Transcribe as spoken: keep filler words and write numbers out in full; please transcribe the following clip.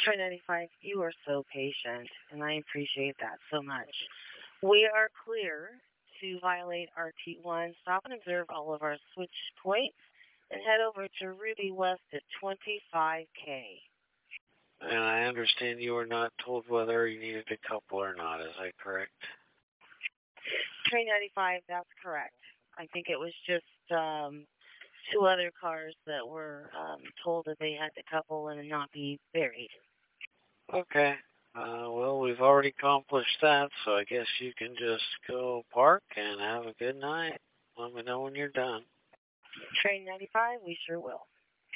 Train ninety-five, you are so patient, and I appreciate that so much. We are clear to violate R T one, stop and observe all of our switch points, and head over to Ruby West at twenty-five K. And I understand you were not told whether you needed a couple or not. Is that correct? Train ninety-five, that's correct. I think it was just um, two other cars that were um, told that they had to couple and not be buried. Okay. Uh, well, we've already accomplished that, so I guess you can just go park and have a good night. Let me know when you're done. Train ninety-five, we sure will.